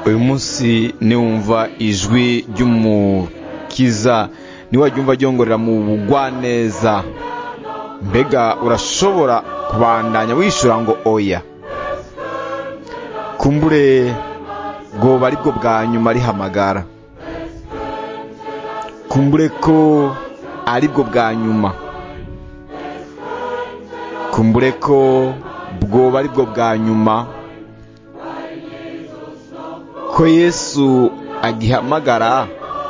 uyu munsi niwumva ijwi ry'umukiza niwaryumva ryongorera mu bugwaneza, mbega urashobora kubandanya wishura ngo oya? kumbure bwoba ari bwo bwa nyuma rihamagara, kumbure ko ari bwo bwa nyuma, kumbure ko bwoba ari bwo bwa nyuma ko Yesu agihamagara,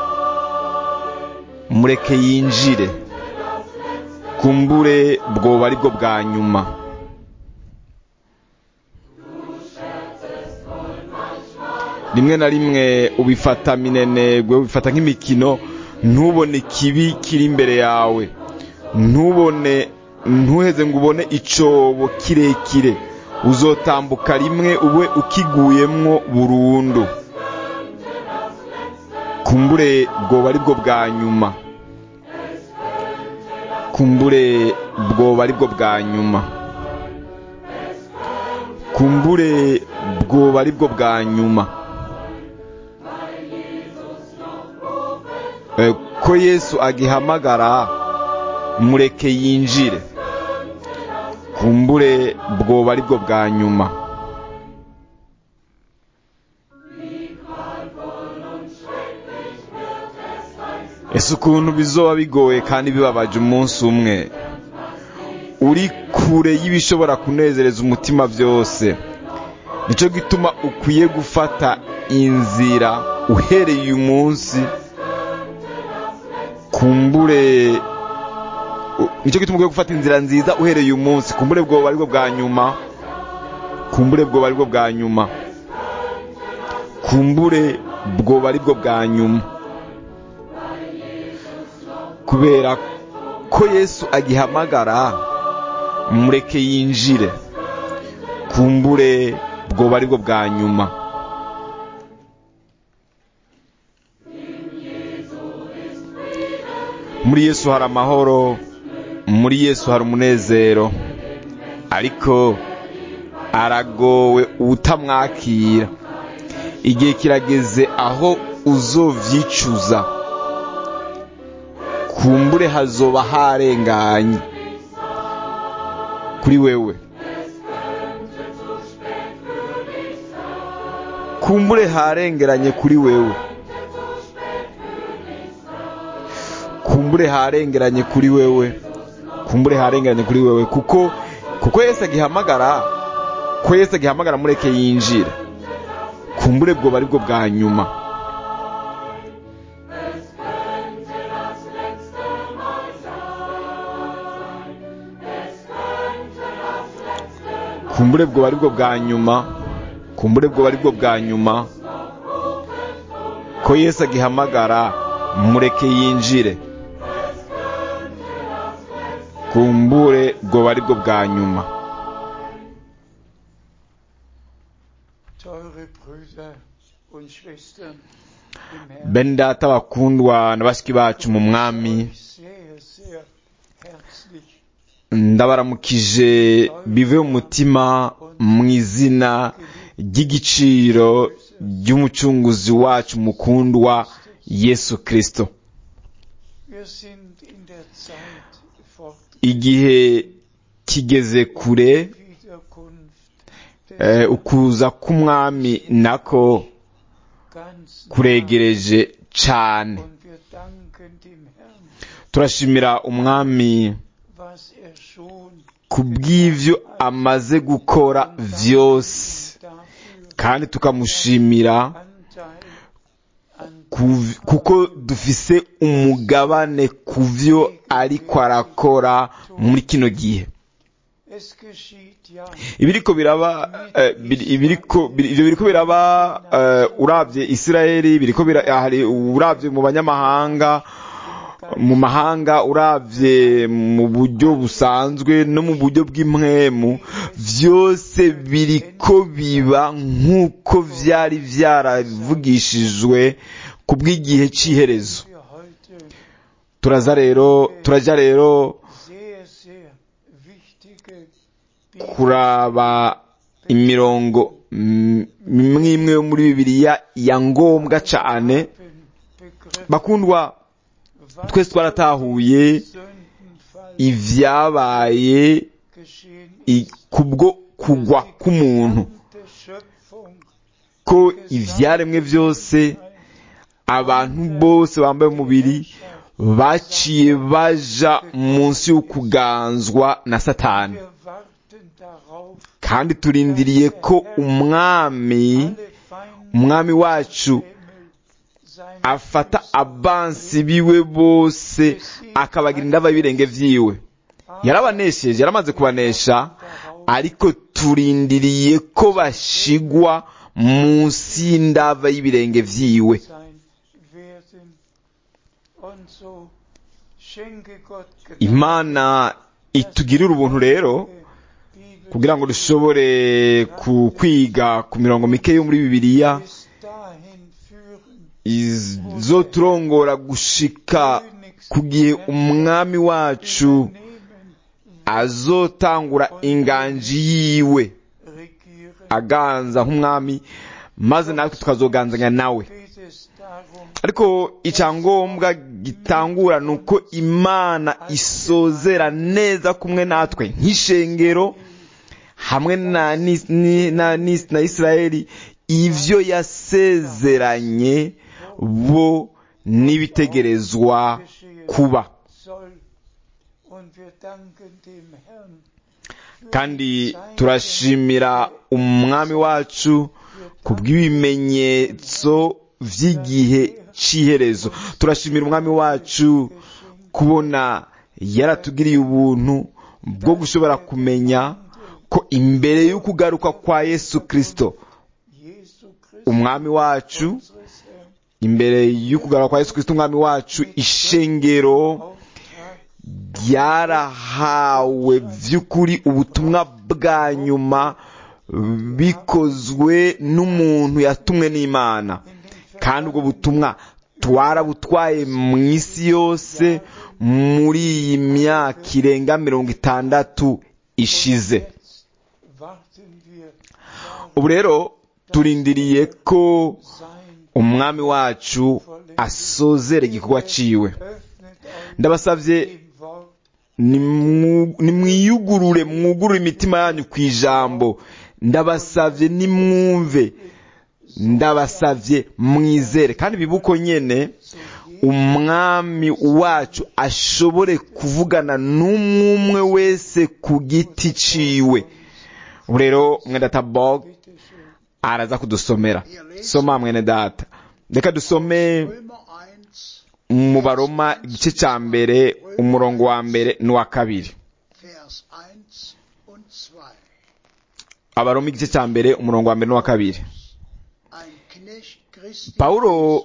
mureke yinjire. kumbure bwoba ari bwo bwa nyuma. rimwe na rimwe ubifata minenegwe, ubifata nk'imikino, ntubone ikibi kiri imbere yawe, ntuheze ngo ubone icobo kirekire uzotambuka rimwe ube ukiguyemwo burundu. kumbure bwoba ari bwo bwa nyuma, kumbure bwoba ari bwo bwa nyuma, kumbure bwoba ari bwo bwa nyuma ko Yesu agihamagara, mureke yinjire. kumbure bwoba ari bwo bwa nyuma. ese ukuntu bizoba bigoye kandi bibabaje umunsi umwe uri kure y'ibishobora kunezereza umutima byose. nicyo gituma ukwiye gufata inzira uhereye uyu munsi. nicyo gituma ukwiye gufata inzira nziza uhereye uyu munsi. kumbure bwoba ari bwo bwa nyuma, kumbure bwoba ari bwo bwa nyuma, kumbure bwoba ari bwo bwa nyuma, kubera ko Yesu agihamagara, mureke yinjire. kumbure bwoba ari bwo bwa nyuma. muri Yesu hari amahoro, muri Yesu hari umunezero, ariko aragowe utamwakira. igihe kirageze aho uzovyicuza. kumbure hazoba harenganye kuri wewe, kumbure harengeranye kuri wewe, kumbure harengeranye kuri wewe, kumbure harengeranye kuri wewe, kuko Yesu agihamagara, mureke yinjire. kumbure bwoba ari bwo bwa nyuma. kumbure bwoba ari bwo bwa nyuma, kumbure bwoba ari bwo bwa nyuma ko Yesu agihamagara, mureke yinjire. kumbure bwoba ari bwo bwa nyuma. bene data bakundwa na bashiki bacu mu mwami, ndabaramukije bive mu mutima mu izina ry'igiciro ry'umucunguzi wacu mukundwa Yesu Kristo. igihe kigeze kure, ukuza k'umwami nako kuregereje cyane. turashimira umwami kubw'ivyo amaze gukora vyose, kandi tukamushimira kuko dufise umugabane kuvyo ariko arakora muri kino gihe. ibiriko biraba uravye Isirayeli, uravye mu banyamahanga, mu mahanga, uravye mu buryo busanzwe no mu buryo bw'impwemu, vyose biriko biba nk'uko vyari vyaravugishijwe ku bw'igihe c'iherezo. turaja rero kuraba imirongo imwe yo muri Bibiliya ya ngombwa cyane. Bakundwa, twese twaratahuye ivyabaye kubwo kugwa k'umuntu, ko ivyaremwe byose, abantu bose bambaye umubiri baciye baja munsi y'ukuganzwa na Satani, kandi turindiriye ko umwami wacu afata abansi biwe bose akabagira indava y'ibirenge vyiwe. Yarabanesheje, yaramaze kubanesha, ariko turindiriye ko bashigwa munsi y'indava y'ibirenge vyiwe. Imana itugirira ubuntu rero kugira ngo dushobore kwiga ku mirongo mike yo muri Bibiliya izoturongora gushika ku gihe umwami wacu azotangura inganji yiwe aganza nk'umwami, maze natwe tukazoganzanya nawe. Ariko icyangombwa gitangura nuko Imana isozera neza kumwe natwe nk'ishengero hamwe na Isirayeli ivyo yasezeranye bo n'ibitegerezwa kuba. Kandi turashimira umwami wacu kubw'ibimenyetso vy'igihe c'iherezo. Turashimira umwami wacu kubona yaratugiriye ubuntu bwo gushobora kumenya ko imbere y'ukugaruka kwa Yesu Kristo, umwami wacu, imbere y'ukugaruka kwa Yesu Kristo umwami wacu, ishengero ryarahawe vy'ukuri ubutumwa bwa nyuma bikozwe n'umuntu yatumwe n'Imana, kandi ubwo butumwa twarabutwaye mu isi yose muri iyi myaka irenga 60 ishize. Ubu rero turindiriye ko umwami wacu asozera igikorwa ciwe. Ndabasavye nimwiyugurure, mwugurure imitima yanyu kwijambo. Ndabasavye nimwumve, ndabasavye mwizere, kandi bibuko nyene umwami wacu ashobore kuvugana n'umwe wese ku giti ciwe. Rero mwene data Bog araza kudusomera. Soma mwene data. Reka dusome mu Baroma igice ca mbere umurongo wa mbere n'uwa kabiri. Abaroma igice ca mbere umurongo wa mbere n'uwa kabiri. Paulo,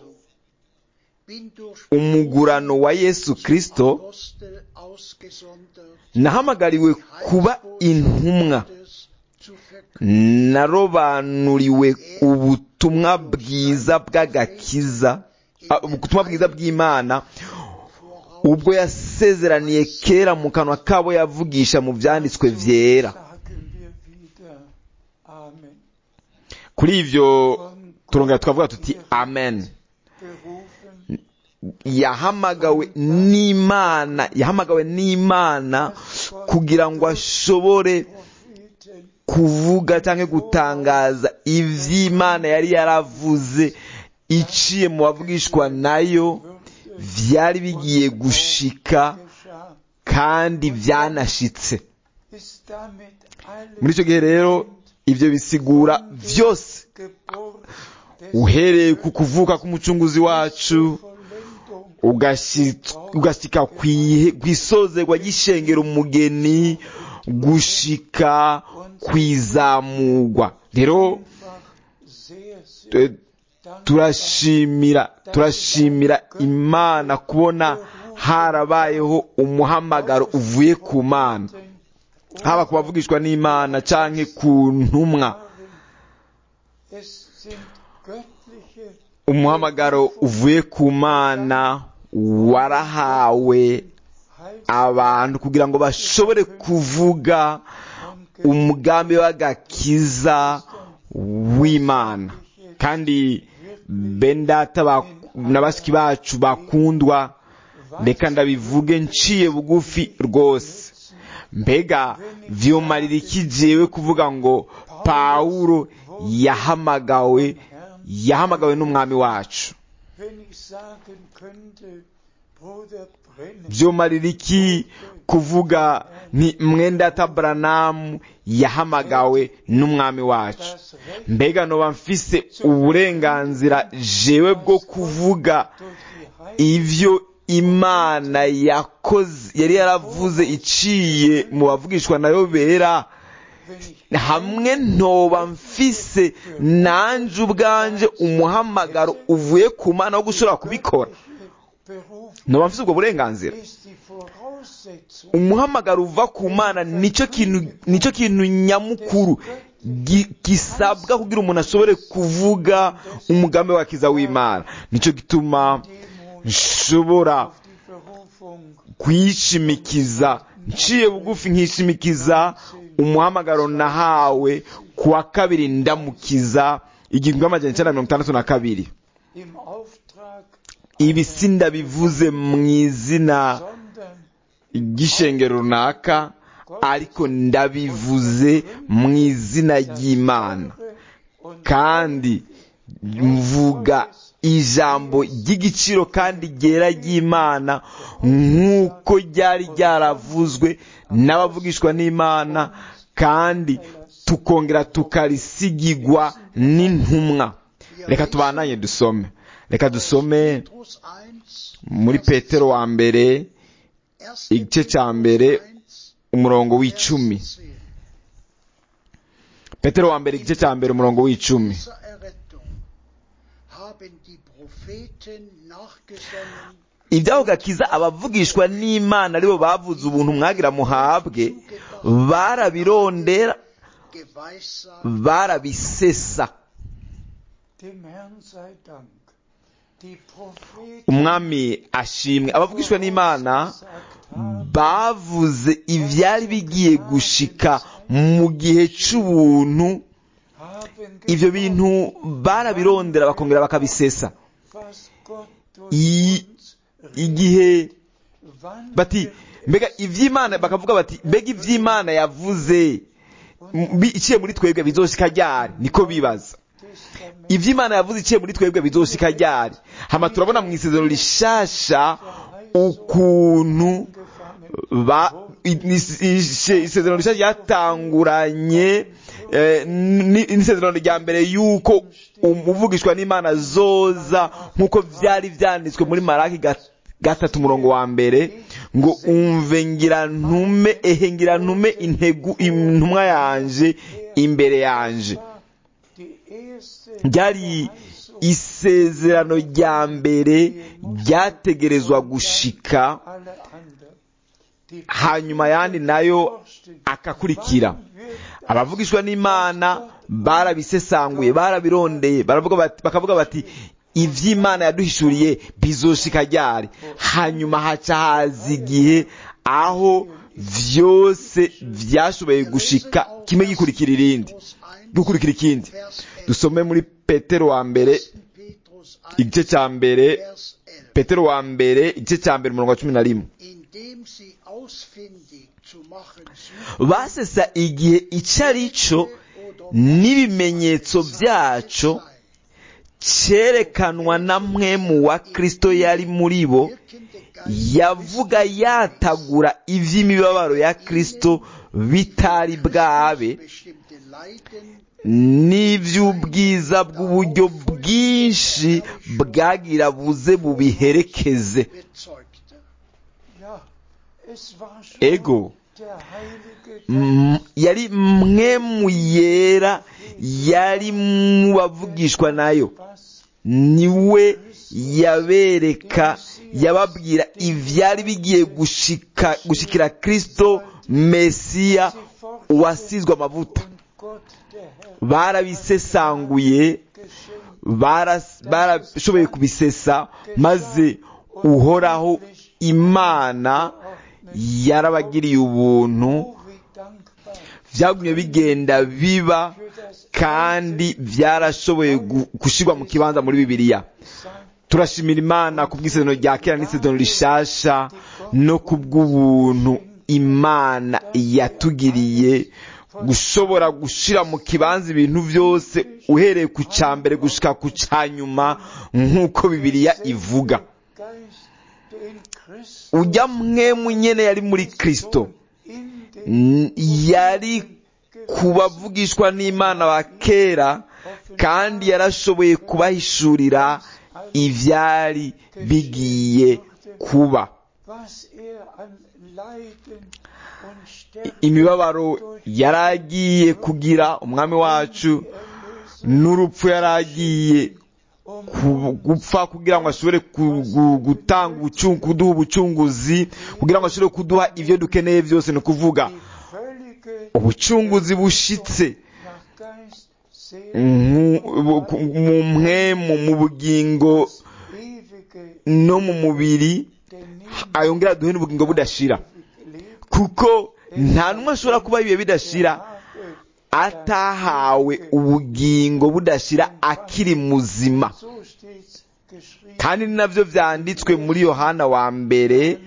umugurano wa Yesu Kristo, nahamagariwe kuba intumwa, narobanuriwe ubutumwa bwiza bw'agakiza, ubutumwa bwiza bw'Imana, ubwo yasezeraniye kera mu kanwa kabo yavugisha mu vyanditswe vyera. Kuri ivyo turongera tukavuga tuti amen. Yahamagawe n'Imana kugira ngo ashobore kuvuga cyangwa gutangaza ivy'Imana yari yaravuze iciye mu bavugishwa nayo, vyari bigiye gushika kandi vyanashitse. Muri ico gihe rero ivyo bisigura vyose, uhereye ku kuvuka k'umucunguzi wacu ugashika kwisozerwa ry'ishengero umugeni, gushika kwizamurwa. Rero turashimira Imana kubona harabayeho umuhamagaro uvuye ku Mana, haba kubavugishwa n'Imana canke ku ntumwa. Umuhamagaro uvuye ku Mana warahawe abantu kugira ngo bashobore kuvuga umugambi w'agakiza w'Imana. kandi bendata na bashiki bacu bakundwa, reka ndabivuge nciye bugufi rwose. Mbega vyomarira iki jewe kuvuga ngo Pawulo yahamagawe n'umwami wacu? vyomarira iki kuvuga ni mwendata Branham yahamagawe n'umwami wacu? Mbega noba mfise uburenganzira jewe bwo kuvuga ivyo Imana yakoze, yari yaravuze iciye mu bavugishwa nayo bera, hamwe ntoba mfise nanje ubwanje umuhamagaro uvuye ku Mana wo gushobora kubikora? Noba mfise ubwo burenganzira? Umuhamagaro uva ku Mana nico kintu nyamukuru gisabwa kugira umuntu ashobore kuvuga umugambi wa kiza w'Imana. Nico gituma nshobora kwishimikiza, nciye bugufi nkishimikiza umuhamagaro nahawe kuwa kabiri ndamukiza 1962. Ibi sindabivuze mu izina ry'ishengero runaka, ariko ndabivuze mu izina ry'Imana, kandi mvuga ijambo ry'igiciro kandi ryera ry'Imana nk'uko ryari ryaravuzwe n'abavugishwa n'Imana, kandi tukongera tukarisigigwa n'intumwa. Reka tubananye dusome. Reka dusome muri Petero wa mbere igice cya mbere umurongo w'icumi. Petero wa mbere igice cya mbere umurongo w'icumi. Ibyaho gakiza abavugishwa n'Imana aribo bavuze ubuntu mwagira muhabwe, barabirondera, barabisesa. Umwami ashimwe. Abavugishwa n'Imana bavuze ivyari bigiye gushika mu gihe c'ubuntu. Ivyo bintu barabirondera bakongera bakabisesa. Igihe bati mbega ivy'Imana, bakavuga bati mbega ivy'Imana yavuze iciye muri twebwe bizoshika ryari? Niko bibaza. Ivy'Imana yavuze iciye muri twebwe bizoshika ryari? Hama turabona mu isezerano rishasha ukuntu isezerano rishasha ryatanguranye n'isezerano rya mbere yuko umuvugishwa n'Imana zoza nk'uko vyari vyanditswe muri Malaki 3:1 ngo umve ngira ntume intumwa yanje imbere yanje. Ryari isezerano rya mbere ryategerezwa gushika, hanyuma yandi nayo akakurikira. Abavugishwa n'Imana barabisesanguye, barabirondeye, bakavuga bati ivy'Imana yaduhishuriye bizoshika ryari? Hanyuma haca haza igihe aho vyose vyashoboye gushika, kimwe gikurikira ikindi. Dusome muri Petero wa mbere igice cya mbere, Petero wa mbere igice cya mbere umurongo wa 11. Basesa igihe icarico n'ibimenyetso vyaco cerekanwa na mpwemu wa Kristo yari muri bo, yavuga yatagura ivy'imibabaro ya Kristo bitari bwabe, n'ivy'ubwiza bw'uburyo bwinshi bwagira buze bubiherekeze. Ego yari mpwemu yera yari mu bavugishwa nayo, niwe yabereka, yababwira ivyari bigiye gushikira Kristo Mesiya wasizwe amavuta. Barabisesanguye, barashoboye kubisesa, maze Uhoraho Imana yarabagiriye ubuntu, vyagumye bigenda biba, kandi byarashoboye gushyirwa mu kibanza muri Bibiliya. Turashimira Imana ku bw'isezerano rya kera n'isezerano rishasha no ku bw'ubuntu Imana yatugiriye gushobora gushyira mu kibanza ibintu byose uhereye ku cya mbere gushika ku cya nyuma nk'uko Bibiliya ivuga. Ujya mwemu nyene yari muri Kristo yari kubavugishwa n'Imana wa kera, kandi yarashoboye kubahishurira ivyari bigiye kuba. Imibabaro yaragiye kugira umwami wacu, n'urupfu yaragiye gupfa kugira ngo ashobore gutanga kuduha ubucunguzi, kugira ngo ashobore kuduha ibyo dukeneye byose. Ni ukuvuga ubucunguzi bushitse mu mpwemu, mu bugingo no mu mubiri, ayongera duhe n'ubugingo budashira, kuko nta n'umwe ashobora kuba ibihe bidashira atahawe ubugingo budashira akiri muzima. Kandi ni navyo vyanditswe muri Yohana wa mbere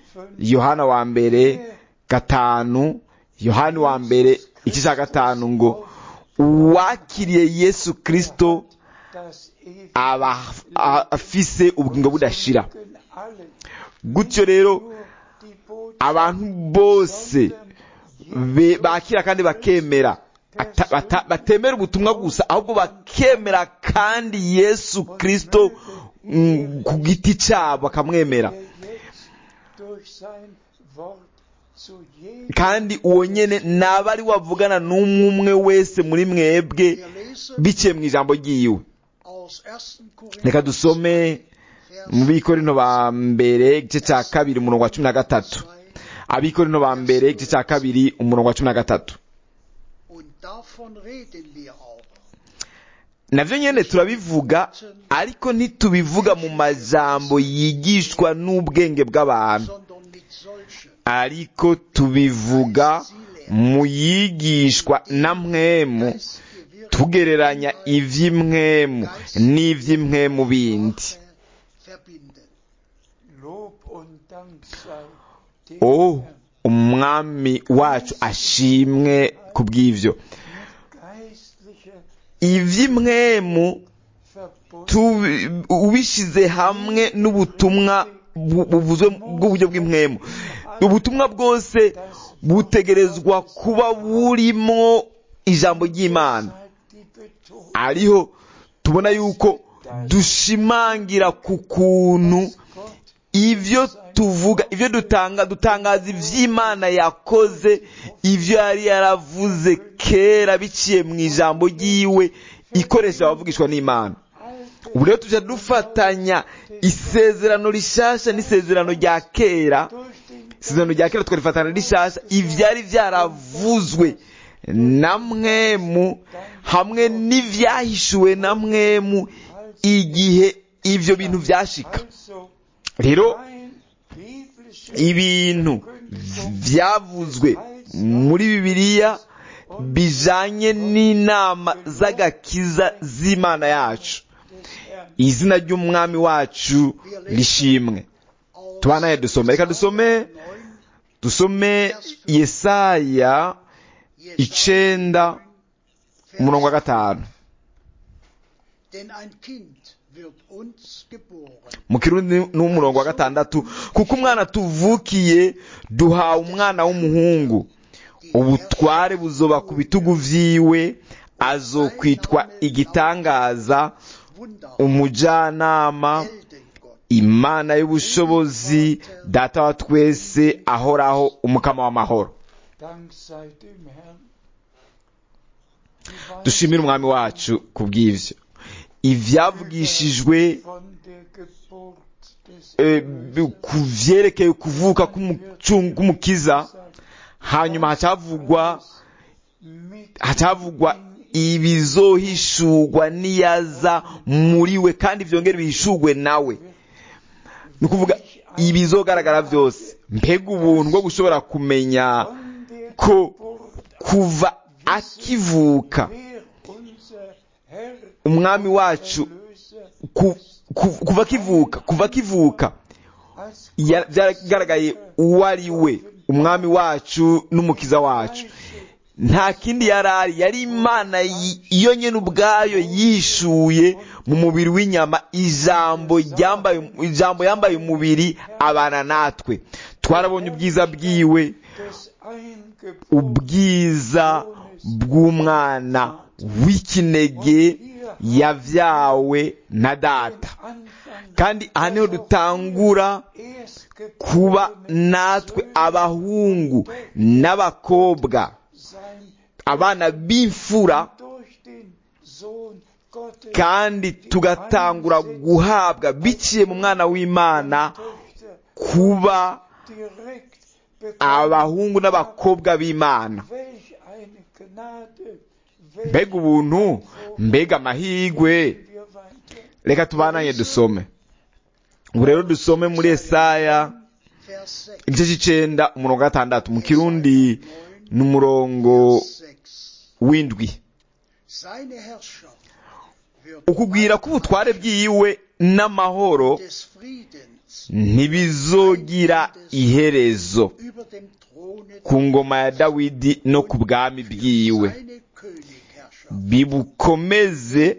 5, Yohana wa mbere 5, ngo uwakiriye Yesu Kristo aba afise ubugingo budashira. Gutyo rero abantu bose bakira kandi bakemera, batemera ubutumwa gusa, ahubwo bakemera kandi Yesu Kristo ku giti cyabo bakamwemera, kandi uwo nyene naba ari wavugana n'umwe wese muri mwebwe biciye mu ijambo ryiwe. Reka dusome mu Bikorinto ba mbere igice cya 2 umurongo wa 13. Abikorinto ba mbere igice cya 2 umurongo wa 13. Navyo nyene turabivuga, ariko ntitubivuga mu majambo yigishwa n'ubwenge bw'abantu, ariko tubivuga mu yigishwa na mwemu, tugereranya ivy'imwemu n'ivy'imwemu bindi. Umwami wacu ashimwe kubw'ivyo. Ivy'imwemu ubishize hamwe n'ubutumwa buvuzwe bw'uburyo bw'imwemu, ubutumwa bwose butegerezwa kuba burimo ijambo ry'Imana. Ariho tubona yuko dushimangira ku kuntu ivyo tuvuga, ivyo dutangaza ivy'Imana yakoze, ivyo yari yaravuze kera biciye mu ijambo ryiwe ikoresha abavugishwa n'Imana. Ubu rero tujya dufatanya isezerano rishasha n'isezerano rya kera. Isezerano rya kera tukarifatana rishasha, ivyari vyaravuzwe na mwemu hamwe n'ivyahishuwe na mwemu igihe ivyo bintu vyashika. Rero ibintu vyavuzwe muri Bibiliya bijanye n'inama z'agakiza z'Imana yacu, izina ry'umwami wacu lishimwe. Tubanaye dusome, reka dusome Yesaya 9 umurongo wa 5. Mu Kirundi n'umurongo wa 6, kuko umwana tuvukiye duhawe umwana w'umuhungu, ubutware buzoba ku bitugu vyiwe, azokwitwa igitangaza, umujanama, Imana y'ubushobozi, data wa twese, ahoraho, umukama w'amahoro. Dushimire umwami wacu kubw'ivyo. Ivyavugishijwe kuvyerekeye kuvuka k'umukiza, hanyuma hacavugwa ibizohishurwa niyaza muri we, kandi vyongere bihishurwe nawe. Ni ukuvuga ibizogaragara vyose. Mbega ubuntu bwo gushobora kumenya ko kuva akivuka umwami wacu kuva kivuka byaragaragaye uwo ari we, umwami wacu n'umukiza wacu. nta kindi yari Imana iyo nyene ubwayo yishuye mu mubiri w'inyama, ijambo yambaye umubiri abana natwe. Twarabonye ubwiza bwiwe, ubwiza bw'umwana w'ikinege yavyawe na data. Kandi aha niho dutangura kuba natwe abahungu n'abakobwa, abana b'imfura, kandi tugatangura guhabwa biciye mu mwana w'Imana kuba abahungu n'abakobwa b'Imana. Mbega ubuntu, mbega amahirwe. Reka tubananye dusome. Ubu rero dusome muri Yesaya igice c'icenda umurongo wa 6, mu Kirundi n'umurongo w'indwi. Ukugwira k'ubutware bwiwe n'amahoro ntibizogira iherezo ku ngoma ya Dawidi no ku bwami bwiwe, bibukomeze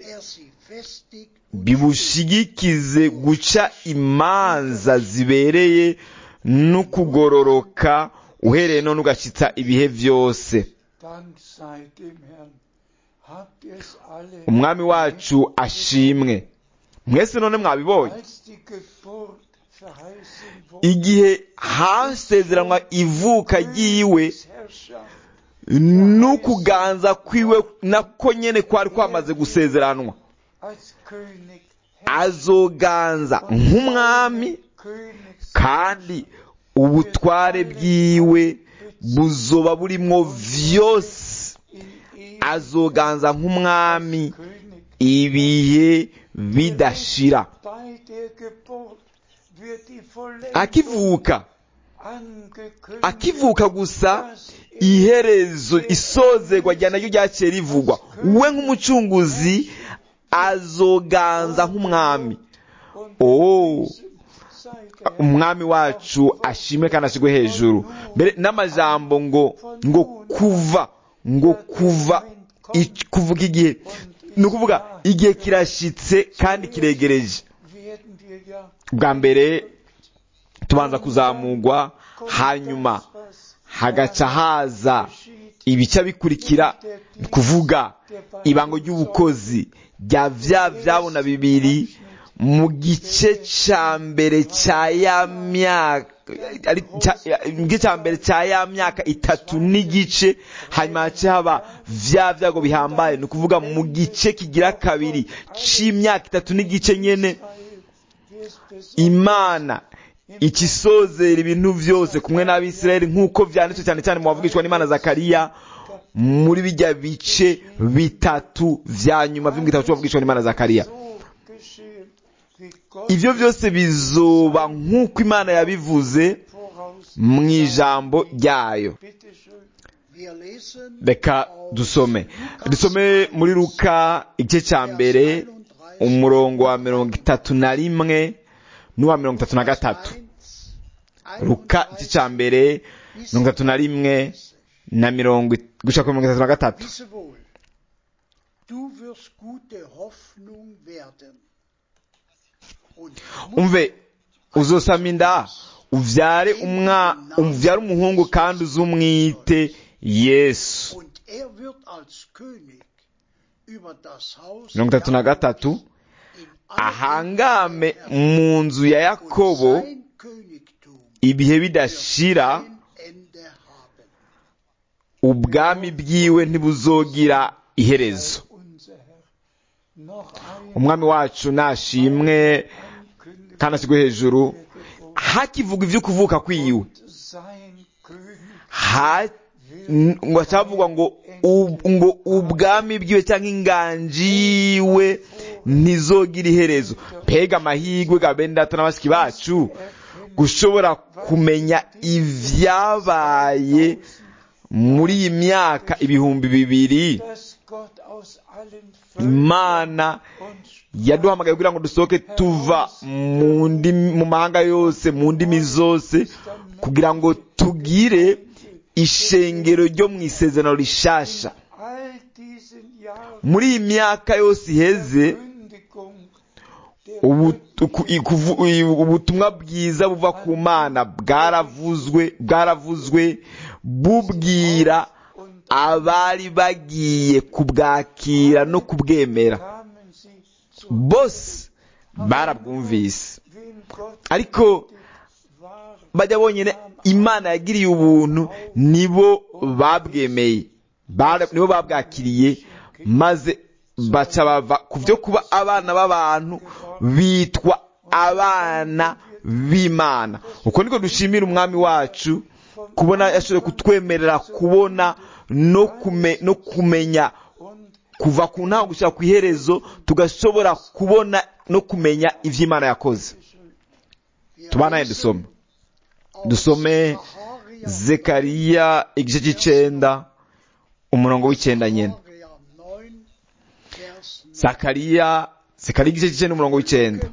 bibushigikize guca imanza zibereye no kugororoka uhereye none ugashitsa ibihe vyose. Umwami wacu ashimwe. Mwese none mwabibonye igihe hasezeranwa ivuka ryiwe n'ukuganza kwiwe nako nyene kwari kwamaze gusezeranwa. Azoganza nk'umwami, kandi ubutware bwiwe buzoba burimwo vyose. Azoganza nk'umwami ibihe bidashira. Akivuka gusa iherezo isozerwa rya naryo ryaciye rivugwa. We nk'umucunguzi azoganza nk'umwami. Umwami wacu ashimwe kandi ashigwe hejuru. Mbere n'amajambo ngo kuva kuvuga igihe, ni ukuvuga igihe kirashitse kandi kiregereje. Bwa mbere tubanza kuzamurwa, hanyuma hagaca haza ibica bikurikira, kuvuga ibango ry'ubukozi rya vyabona bibiri mu gice ca mbere ca ya myaka 3 n'igice. Hanyuma hace haba vyago bihambaye, ni ukuvuga mu gice kigira kabiri c'imyaka 3 n'igice nyene Imana ikisozera ibintu vyose kumwe n'Abisirayeli, nk'uko vyanditswe cyane cyane mu bavugishwa n'Imana Zakariya muri bijya bice bitatu vya nyuma vy'igitabo cy'abavugishwa n'Imana Zakariya. Ivyo vyose bizoba nk'uko Imana yabivuze mu ijambo ryayo. Reka dusome muri Luka igice ca mbere umurongo wa 31 n'uwa 33. Luka igice ca mbere 31 na 33. Umve, uzosama inda uvyare umuhungu kandi uzumwite Yesu. 33. Ahangame mu nzu ya Yakobo ibihe bidashira, ubwami bwiwe ntibuzogira iherezo. Umwami wacu nashimwe kandi ashigwe hejuru. Hakivuga ivyo kuvuka kwiwe, ngo acavugwa ngo ubwami bwiwe cyangwa inganjiwe ntizogira iherezo. Pega amahirwe ga bene data n'abashiki bacu gushobora kumenya ivyabaye muri iyi myaka 2000 Imana yaduhamagaye kugira ngo dusohoke tuva mu mahanga yose, mu ndimi zose, kugira ngo tugire ishengero ryo mu isezerano rishasha. Muri iyi myaka yose iheze, ubutumwa bwiza buva ku Mana bwaravuzwe bubwira abari bagiye kubwakira no kubwemera. Bose barabwumvise, ariko bajya bonyine Imana yagiriye ubuntu nibo babwemeye, nibo babwakiriye, maze baca bava ku byo kuba abana b'abantu bitwa abana b'Imana. Uko niko dushimira umwami wacu kubona yashoboye kutwemerera kubona no kumenya kuva ku ntango gushika ku iherezo, tugashobora kubona no kumenya ivyo Imana yakoze. Tubanaye dusome Zekariya igice c'icenda umurongo w'icenda nyene. Zekariya igice c'icenda umurongo w'icenda.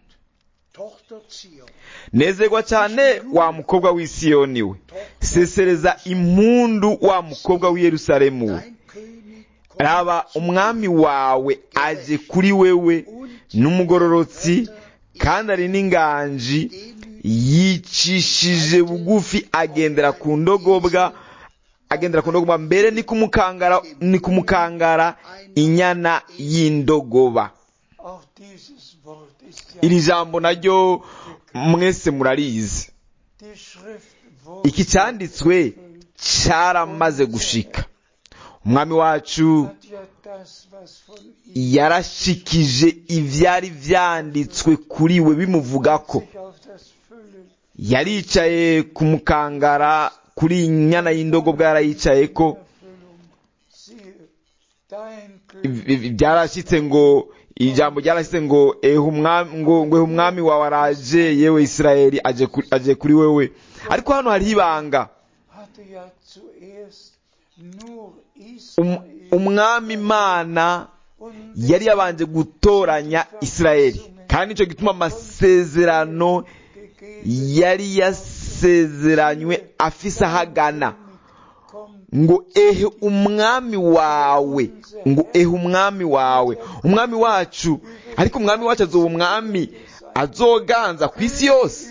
Nezerwa cyane wa mukobwa w'i Siyoni we, sesereza impundu wa mukobwa w'i Yerusalemu we. Raba umwami wawe aje kuri wewe n'umugororotsi, kandi ari n'inganji, yicishije bugufi, agendera ku ndogobwa, mbere ni kumukangara inyana y'indogoba. Iri jambo naryo mwese murarizi. Iki cyanditswe cyaramaze gushika. Umwami wacu yarashikije ivyari vyanditswe kuri we bimuvuga ko. Yaricaye kumukangara kuri inyana y'indogobwa, yarayicaye ko. Byarashitse ngo ijambo ryarashitse ngo umwami wawe araje, yewe Isirayeli aje kuri wewe. Ariko hano hariho ibanga. Umwami Imana yari yabanje gutoranya Isirayeli, kandi nicyo gituma amasezerano yari yasezeranywe afise ahagana ngo ehe umwami wawe, umwami wacu. Ariko umwami wacu azoba umwami azoganza ku isi yose,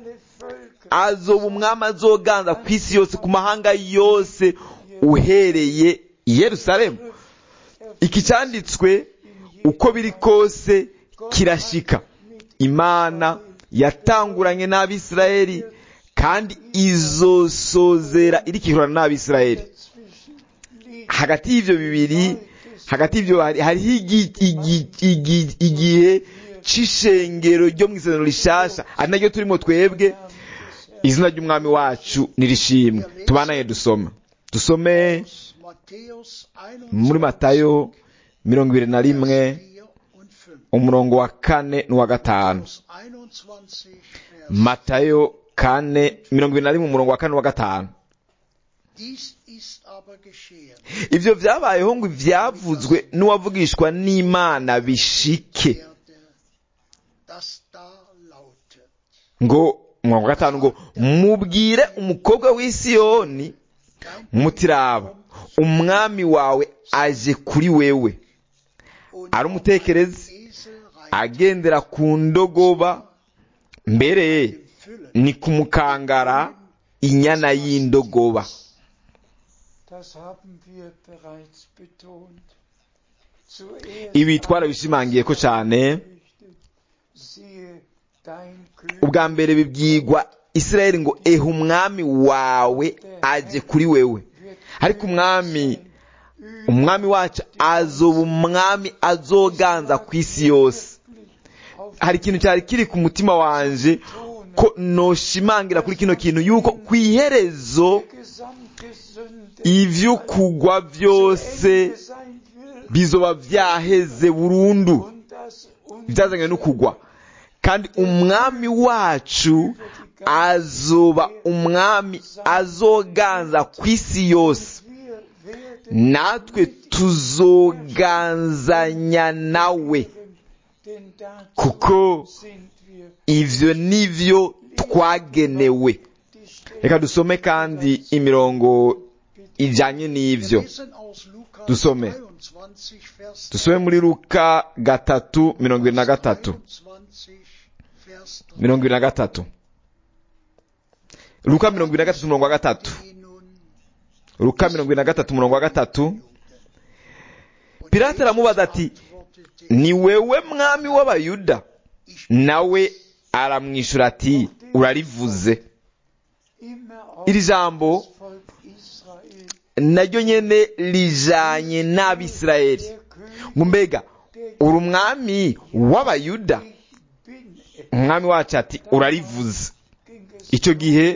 azoganza ku isi yose, ku mahanga yose, uhereye i Yerusalemu. Iki cyanditswe uko biri kose kirashika. Imana yatanguranye n'Abisirayeli, kandi izosozera irikihurana n'Abisirayeli. Hagati y'ivyo bibiri, hariho igihe c'ishengero ryo mu isezerano rishasha, ari naryo turimo twebwe. Izina ry'umwami wacu nirishimwe. Tubanaye dusome muri Matayo 21 umurongo wa 4 n'uwa 5. Matayo 21 umurongo wa 4 n'uwa 5. Ivyo vyabayeho ngo ivyavuzwe n'uwavugishwa n'Imana bishike. Ngo umurongo wa 5 ngo mubwire umukobwa w'i Siyoni mutiraba umwami wawe aje kuri wewe, ari umutekerezi, agendera ku ndogoba, mbere ni kumukangara inyana y'indogoba. Ibi twarabishimangiye ko cyane. Ubwa mbere bibwirwa Isirayeli ngo ehe umwami wawe aje kuri wewe. Ariko umwami wacu azoba umwami azoganza ku isi yose. Hari ikintu cyari kiri ku mutima wanje ko noshimangira kuri kino kintu, yuko ku iherezo ivyo kugwa byose bizoba vyaheze burundu, byazanywe no kugwa. Kandi umwami wacu azoba umwami azoganza ku isi yose. natwe tuzoganzanya nawe, kuko ivyo nivyo twagenewe. Reka dusome kandi imirongo ijanye n'ivyo. Dusome muri Luka 3:23. Luka 23:3. Luka 23:3. Pilato aramubaza ati, ni wewe mwami w'abayuda? Nawe aramwishura ati, urarivuze. Iri jambo naryo nyene lijanye n'Abisirayeli. Mbega uri umwami w'abayuda? Umwami wacu ati, urarivuze. Icyo gihe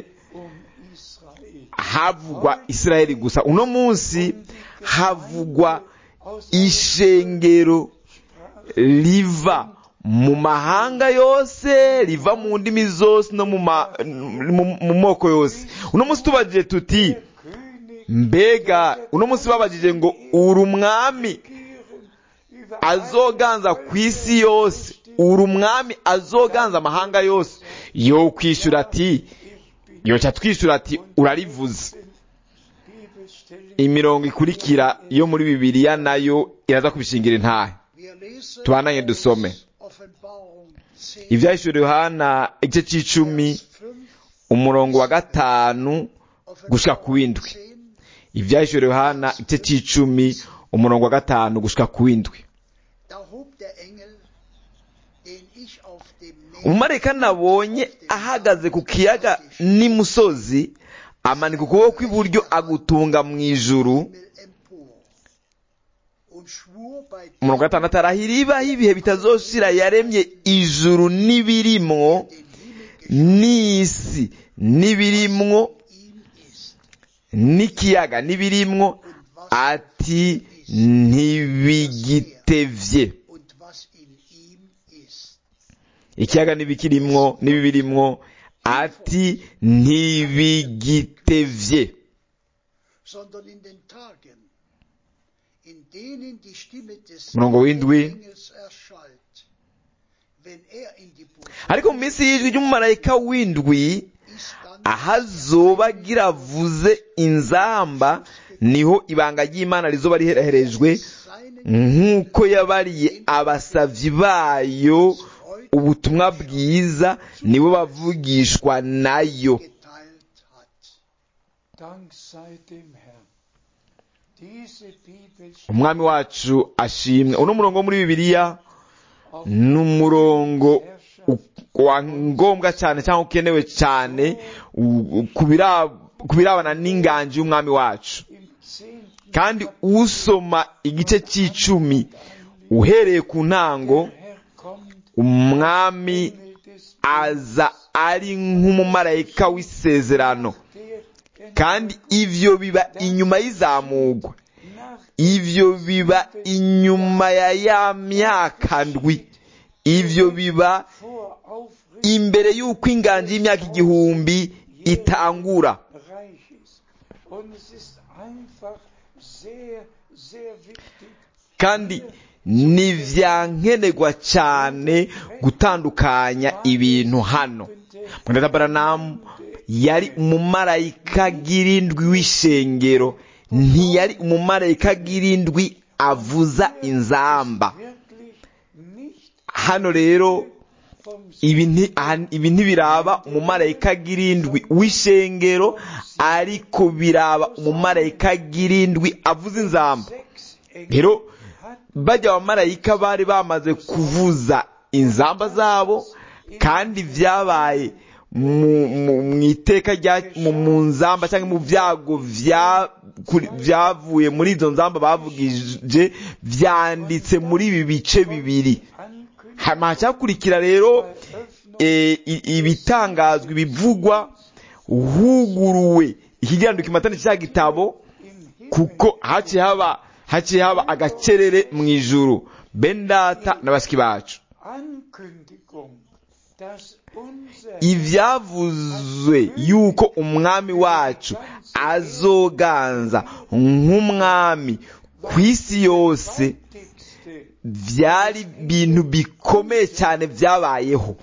havugwa Isirayeli gusa. Uno munsi havugwa ishengero riva mu mahanga yose, riva mu ndimi zose no mu moko yose. Uno munsi tubajije tuti, mbega uno munsi babajije ngo uri umwami azoganza ku isi yose, uri umwami azoganza amahanga yose, yo kwishura ati, yoca twishura ati, urarivuze. Imirongo ikurikira yo muri Bibiliya nayo iraza kubishingira intahe. Tubananye dusome Ivyahishuriwe Yohana igice c'icumi umurongo wa 5 gushika ku 7. Ivyahishuriwe Yohana igice c'icumi umurongo wa 5 gushika ku 7. Umumarayika nabonye ahagaze ku kiyaga n'imusozi, amanika ukuboko kw'iburyo agutunga mu ijuru. Umurongo wa 6, arahira ibihe bitazoshira yaremye ijuru n'ibirimwo, n'isi n'ibirimwo, n'ikiyaga n'ibirimwo, ati ntibigitevye. Ikiyaga n'ibikirimwo n'ibibirimwo, ati ntibigitevye. Murongo w'indwi, ariko mu minsi y'ijwi ry'umumarayika w'indwi, ahazoba giravuze inzamba, niho ibanga ry'Imana rizoba rihererejwe, nk'uko yabariye abasavyi bayo ubutumwa bwiza, nibo bavugishwa nayo. Umwami wacu ashimwe. Uno murongo muri Bibiliya n'umurongo wa ngombwa cyane cyangwa ukenewe cyane kubirabana n'inganji y'umwami wacu. Kandi usoma igice c'icumi uhereye ku ntango, umwami aza ari nk'umumarayika w'isezerano, kandi ivyo biba inyuma y'izamugwa, ivyo biba inyuma ya myaka ndwi, ivyo biba imbere y'uko inganji y'imyaka 1000 itangura. Kandi nivyankenerwa cyane gutandukanya ibintu hano. Mwenda Branham yari umumarayika girindwi w'ishengero, ntiyari umumarayika girindwi avuza inzamba. Hano rero ibi ntibiraba umumarayika girindwi w'ishengero, ariko biraba umumarayika girindwi avuza inzamba. Rero bajya abamarayika bari bamaze kuvuza inzamba zabo, kandi vyabaye mu iteka mu nzamba cyangwa mu vyago vyavuye muri izo nzamba bavugije, vyanditse muri ibi bice bibiri. Hacyakurikira rero ibitangazwa, ibivugwa, huguruwe ikiganiro kimatana cya gitabo, kuko haciye haba agacerere mu ijuru. Bendata n'abasiki bacu, ivyavuzwe yuko umwami wacu azoganza nk'umwami ku isi yose vyari ibintu bikomeye cyane vyabayeho,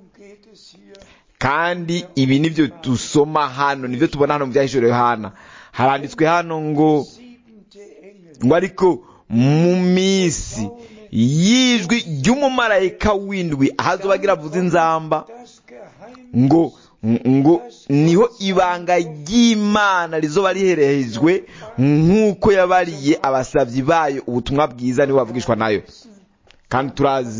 kandi ibi nivyo dusoma hano, nivyo tubona hano mu vyahishuriwe Yohana. Haranditswe hano ngo ariko mu minsi y'ijwi ry'umumarayika w'indwi ahazoba agira avuza inzamba, ngo niho ibanga ry'Imana rizoba riherejwe nk'uko yabariye abasavyi bayo ubutumwa bwiza nibo bavugishwa nayo. Kandi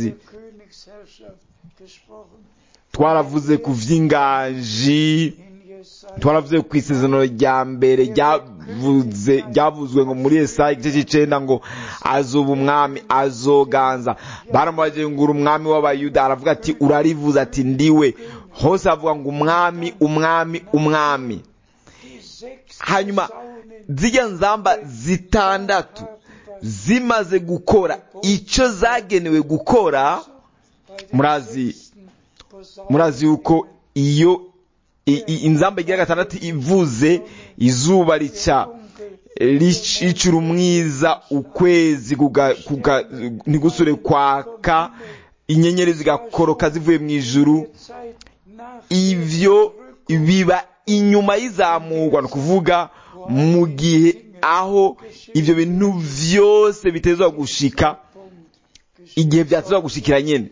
twaravuze ku vy'inganji, twaravuze ku isezerano rya mbere ryavuzwe ngo muri Yesaya igice c'icenda ngo azoba umwami azoganza. Baramubajije ngo uri umwami w'abayuda, aravuga ati urarivuze ati ndiwe. Hose avuga ngo umwami umwami umwami. Hanyuma zirya nzamba zitandatu zimaze gukora ico zagenewe gukora, murazi yuko iyo inzamba igira gatandatu ivuze, izuba rica ricura umwiza, ukwezi ntigusure kwaka, inyenyeri zigakoroka zivuye mu ijuru. Ivyo biba inyuma y'izamurwa, ni ukuvuga mu gihe aho ivyo bintu vyose bitezwa gushika, igihe vyatezwa gushikira nyene.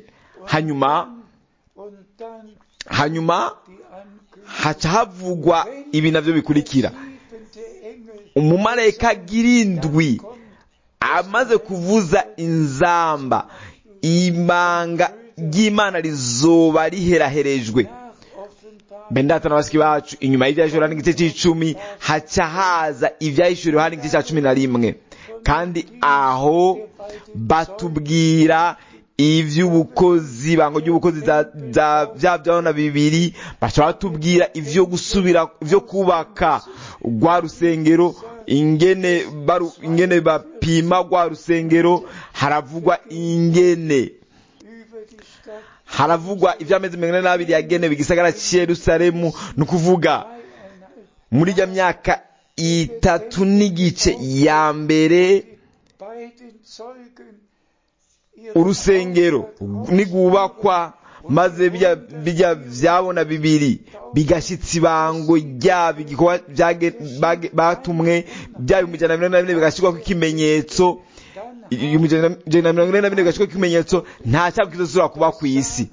Hanyuma haca havugwa ibi navyo bikurikira. Umumarayika girindwi amaze kuvuza inzamba, ibanga ry'Imana rizoba riheraherejwe. Bendata na basiki bacu, inyuma y'ivyahishuriwe Yohana igice c'icumi haca haza ivyahishuriwe Yohana igice ca 11, kandi aho batubwira ivy'ubukozi, bango ry'ubukozi vyabona bibiri, baca batubwira ivyo gusubira, ivyo kubaka rwa rusengero, ingene bapima rwa rusengero. Haravugwa ivy'amezi 42 yagenewe igisagara ci Yerusalemu, ni ukuvuga muri rya myaka 3 n'igice ya mbere urusengero nigubakwa, maze bijya vyabona bibiri bigashitsa ibango ryabo, igikorwa batumwe byaba 144 bigashirwa ku ikimenyetso, 144 bigashirwa ku ikimenyetso, nta cyabwo kizosubira kuba ku isi.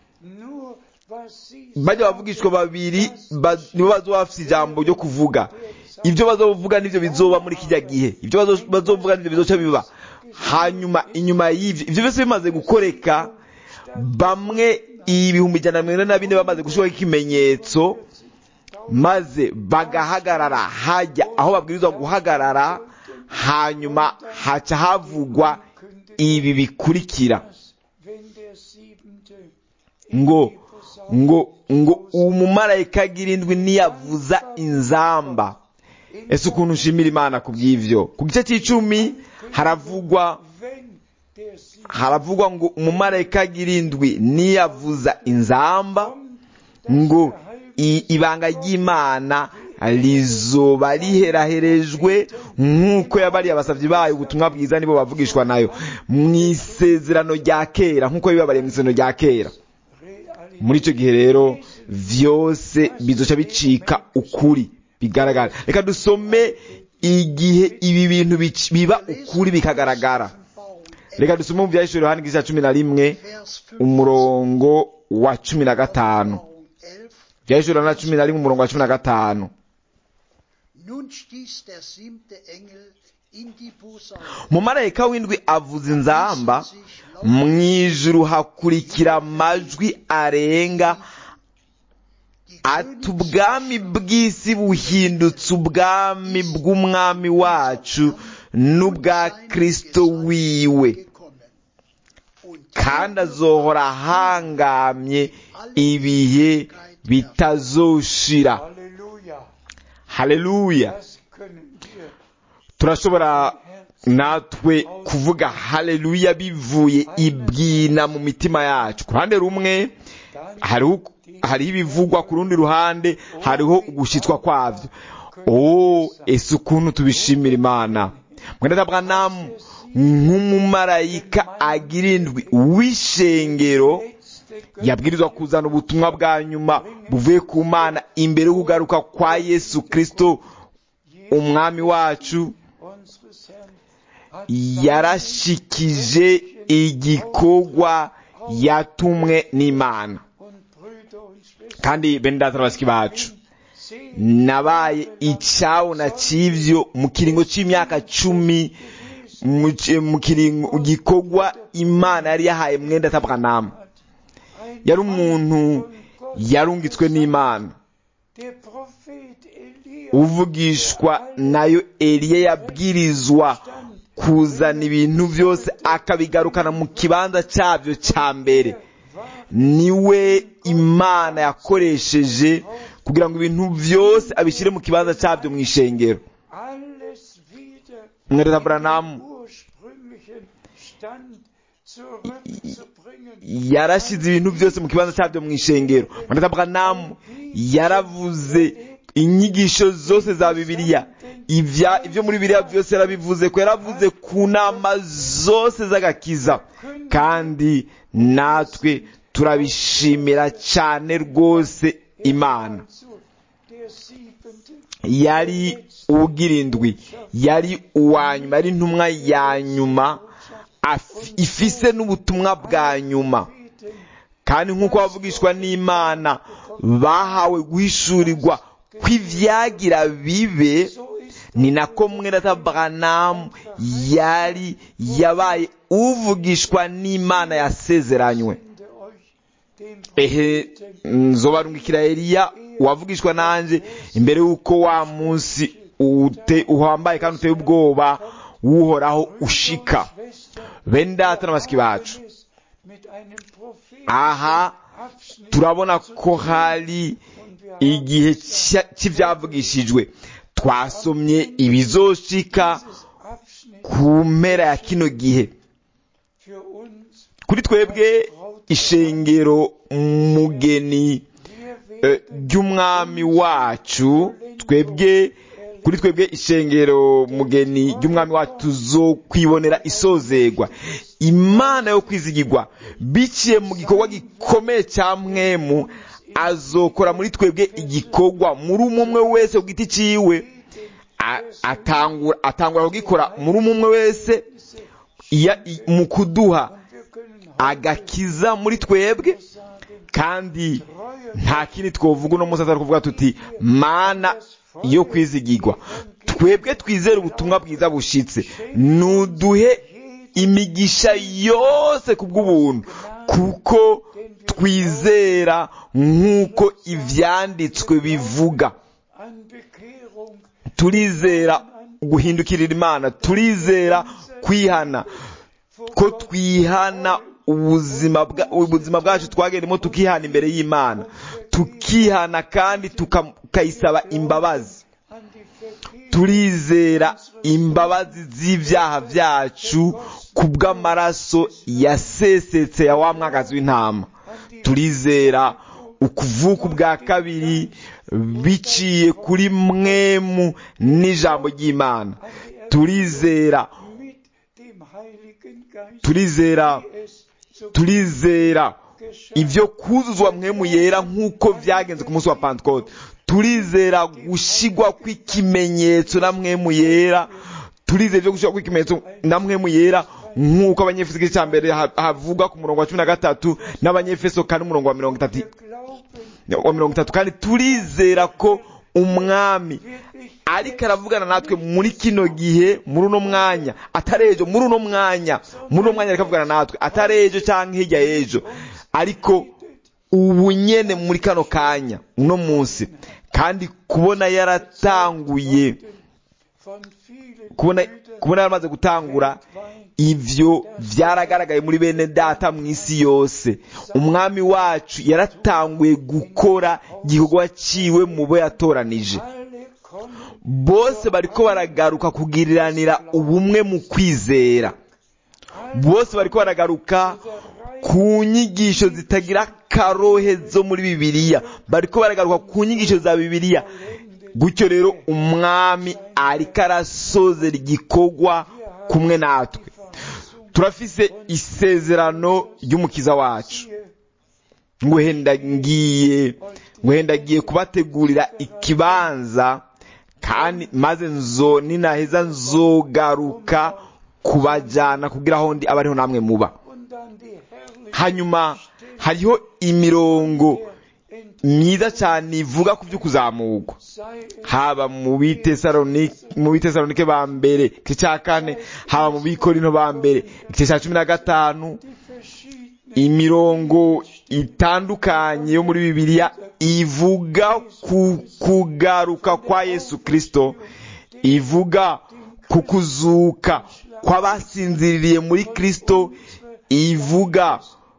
Bajya bavugishwa babiri nibo bazoba bafite ijambo ryo kuvuga. Ibyo bazovuga nivyo bizoba muri kijya gihe, ibyo bazovuga nivyo bizoca biba. Hanyuma inyuma y'ivyo, ivyo byose bimaze gukoreka, bamwe 144 bamaze gushika ikimenyetso, maze bagahagarara hajya aho babwirizwa guhagarara. Hanyuma haca havugwa ibi bikurikira ngo umumarayika girindwi niyavuza inzamba. Ese ukuntu nshimira Imana kubw'ivyo. Ku gice c'icumi haravugwa ngo umumarayika girindwi niyavuza inzamba, ngo ibanga ry'Imana rizoba riheraherejwe nk'uko yabariye abasavyi bayo ubutumwa bwiza nibo bavugishwa nayo mw'isezerano rya kera, nk'uko yabibabariye mw'isezerano rya kera. Muri ico gihe rero vyose bizoca bicika ukuri bigaragara. Reka dusome igihe ibi bintu biba ukuri bikagaragara. Reka dusome mu vyahishuriwe Yohana igice ca 11 umurongo wa 15. Vyahishuriwe Yohana 11 umurongo wa 15. Umumarayika w'indwi avuza inzamba, mw'ijuru hakurikira amajwi arenga ati ubwami bw'isi buhindutse ubwami bw'umwami wacu n'ubwa Kristo wiwe, kandi azohora ahangamye ibihe bitazoshira. Haleluya. turashobora natwe kuvuga haleluya bivuye ibwina mu mitima yacu. Ku ruhande rumwe hariho ibivugwa, ku rundi ruhande hariho ugushitswa kwavyo. Ese ukuntu tubishimira Imana. Mwene Branham nk'umumarayika agira indwi w'ishengero yabwirizwa kuzana ubutumwa bwa nyuma buvuye ku Mana imbere yo kugaruka kwa Yesu Kristo umwami wacu. Yarashikije igikorwa yatumwe n'Imana. Kandi bene data bashiki bacu, nabaye icyawo na cy'ivyo mu kiringo c'imyaka 10 mu kiringo gikorwa Imana yari yahaye mwene data Branham. Yari umuntu yarungitswe n'Imana, uvugishwa nayo Eliya yabwirizwa kuzana ibintu byose akabigarukana mu kibanza cyabyo cya mbere. Niwe Imana yakoresheje kugira ngo ibintu byose abishyire mu kibanza cyabyo mu ishengero. Mwene Branham yarashize ibintu byose mu kibanza cyabyo mu ishengero. Mwene Branham yaravuze inyigisho zose za Bibiliya, ibyo muri Bibiliya byose yarabivuze ko yaravuze ku nama zose z'agakiza, kandi natwe turabishimira cyane rwose Imana. Yari ugira indwi, yari uwanyuma, yari intumwa ya nyuma ifise n'ubutumwa bwa nyuma, kandi nk'uko bavugishwa n'Imana bahawe guhishurirwa kw'ivyagira bibe, ni nako mwene data Branham yabaye uvugishwa n'Imana yasezeranywe. Nzobarungikira Eliya wavugishwa nanje imbere y'uko wa munsi uhambaye kandi uteye ubwoba wuhoraho ushika. Bene data n'abashiki bacu, aha turabona ko hari igihe cy'ivyavugishijwe. Twasomye ibizoshika ku mpera ya kino gihe. Kuri twebwe ishengero mugeni ry'umwami wacu, kuri twebwe ishengero mugeni ry'umwami wacu tuzokwibonera isozegwa. Imana yo kwizigirwa biciye mu gikorwa gikomeye cya mwemu azokora muri twebwe igikorwa muri umwe wese ku giti ciwe. Atangura kugikora muri umwe wese mu kuduha agakiza muri twebwe, kandi nta kindi twovuga uno munsi atari kuvuga tuti Mana yo kwizigirwa. Twebwe twizera ubutumwa bwiza bushitse, nuduhe imigisha yose kubw'ubuntu, kuko twizera nk'uko ivyanditswe bivuga. Turizera guhindukirira Imana, turizera kwihana, ko twihana ubuzima bwacu twagendemo tukihana imbere y'Imana, tukihana kandi tukayisaba imbabazi. Turizera imbabazi z'ivyaha vyacu kubw'amaraso yasesetse ya wa mwagazi w'intama. Turizera ukuvuka bwa kabiri biciye kuri mwemu n'ijambo ry'Imana. Turizera ivyo kuzuzwa mwemu yera nk'uko vyagenze ku munsi wa Pentecote. Turizera gushigwa kw'ikimenyetso na mwemu yera. Turizera ivyo gushigwa kw'ikimenyetso na mwemu yera nk'uko Abanyefeso igice cya mbere havuga ku murongo wa 13 n'Abanyefeso kandi umurongo wa 30. Kandi turizera ko umwami ariko aravugana natwe muri kino gihe, muri uno mwanya, atarejo muri uno mwanya ariko avugana natwe, atarejo canke hirya yejo, ariko ubu nyene muri kano kanya uno munsi. Kandi kubona yaratanguye, kubona yaramaze gutangura, ivyo vyaragaragaye muri bene data mw'isi yose. Umwami wacu yaratanguye gukora igikorwa ciwe mu bo yatoranije. bose bariko baragaruka kugiriranira ubumwe mu kwizera. Bose bariko baragaruka ku nyigisho zitagira karohe zo muri Bibiliya, bariko baragaruka ku nyigisho za Bibiliya. Gutyo rero umwami ariko arasozera igikorwa kumwe natwe. Turafise isezerano ry'umukiza wacu. Ngwenda ngiye kubategurira ikibanza, kandi maze ninaheza nzogaruka kubajyana kugira aho ndi abariho namwe muba. Hanyuma hariho imirongo myiza cyane ivuga ku byo kuzamurwa, haba mu Bitesalonike ba mbere igice cya 4, haba mu Bikorinto ba mbere igice cya 15. Imirongo itandukanye yo muri Bibiliya ivuga ku kugaruka kwa Yesu Kristo, ivuga ku kuzuka kw'abasinziriye muri Kristo, ivuga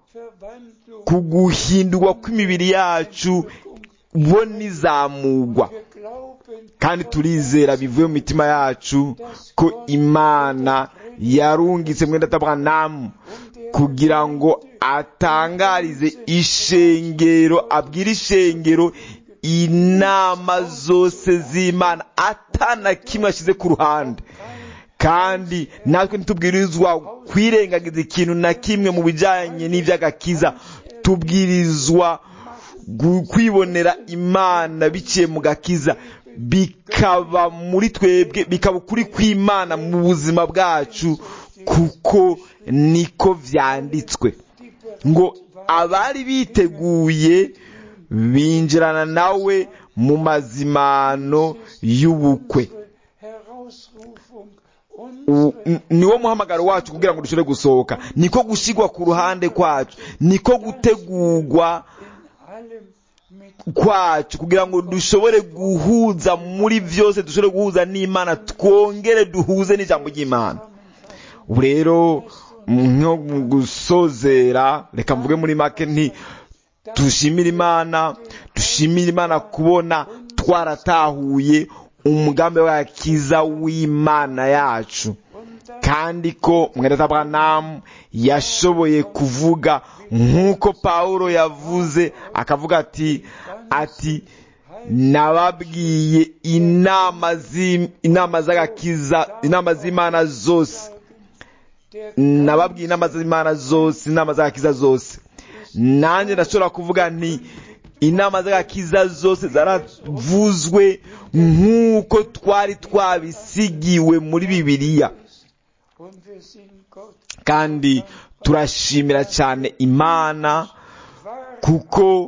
ku guhindurwa kw'imibiri yacu bo nizamurwa. Kandi turizera bivuye mu mitima yacu ko Imana yarungitse mwenda Abrahamu kugira ngo atangarize ishengero, abwira ishengero inama zose z'Imana atana kimwe ashize ku ruhande. Kandi natwe ntitubwirizwa kwirengagiza ikintu na kimwe mu bijyanye n'iby'agakiza. Tubwirizwa kwibonera Imana biciye mu gakiza, bikaba muri twebwe, bikaba ukuri kw'Imana mu buzima bwacu, kuko niko vyanditswe ngo abari biteguye binjirana nawe mu mazimano y'ubukwe. Niwo muhamagaro wacu kugira ngo dushobore gusohoka, niko gushigwa ku ruhande kwacu, niko gutegurwa kwacu kugira ngo dushobore guhuza muri byose, dushobore guhuza n'Imana, twongere duhuze n'ijambo ry'Imana. Ubu rero nko gusozera, reka mvuge muri make nti dushimire Imana kubona twaratahuye umugambi w'agakiza w'Imana yacu, kandi ko mwenda Abrahamu yashoboye kuvuga nk'uko Pawulo yavuze, akavuga ati nababwiye inama z'agakiza, inama z'Imana zose, nababwiye inama z'Imana zose, inama z'agakiza zose. Nanjye ndashobora kuvuga nti inama z'agakiza zose zaravuzwe nk'uko twari twabisigiwe muri Bibiliya. Kandi turashimira cyane Imana kuko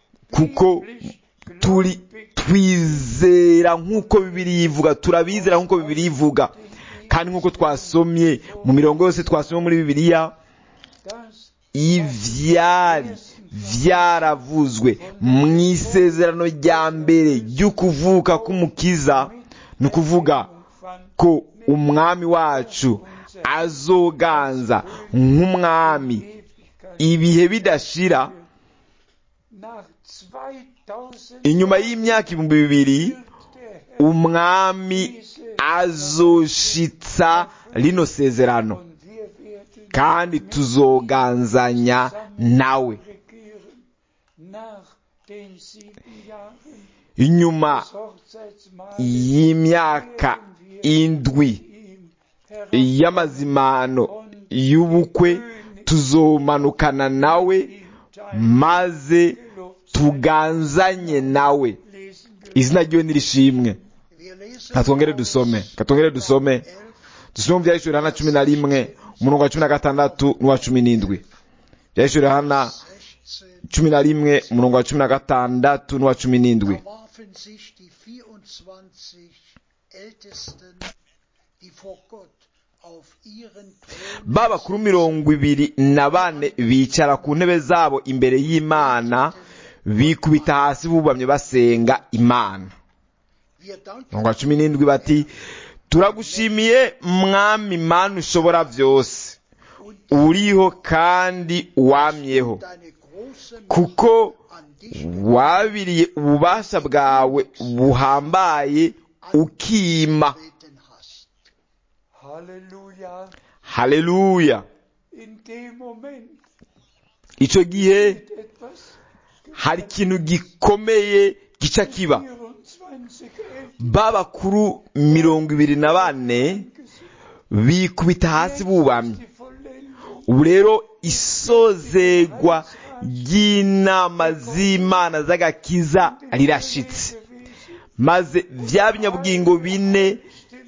twizera nk'uko Bibiliya ivuga, turabizera nk'uko Bibiliya ivuga. Kandi nk'uko twasomye mu mirongo yose twasomye muri Bibiliya, ivyari vyaravuzwe mu isezerano rya mbere ry'ukuvuka k'umukiza, ni ukuvuga ko umwami wacu azoganza nk'umwami ibihe bidashira. Inyuma y'imyaka 2000 umwami azoshitsa rino sezerano, kandi tuzoganzanya nawe. Inyuma y'imyaka 7 y'amazimano y'ubukwe tuzomanukana nawe, maze tuganzanye nawe. Izina ryiwe nirishimwe. Katongere dusome mu Vyahishuriwe Yohana 11 umurongo wa 16 n'uwa 17. Vyahishuriwe Yohana 11 umurongo wa 16 n'uwa 17. Babakuru 24 bicara ku ntebe zabo imbere y'Imana, bikubita hasi bubamye basenga Imana. Umurongo wa 17 bati, turagushimiye Mwami Mana ushobora byose, uriho kandi wamyeho, kuko wabiriye ububasha bwawe buhambaye ukima. angetreten hast. Halleluja. Haleluya. In dem Moment Icyo gihe etwas hari ikintu gikomeye gica kiba. 24 Babakuru 24 bikubita hasi bubamye. die Vollendung Ubu rero isozegwa ry'inama z'Imana z'agakiza rirashitse, maze bya binyabugingo bine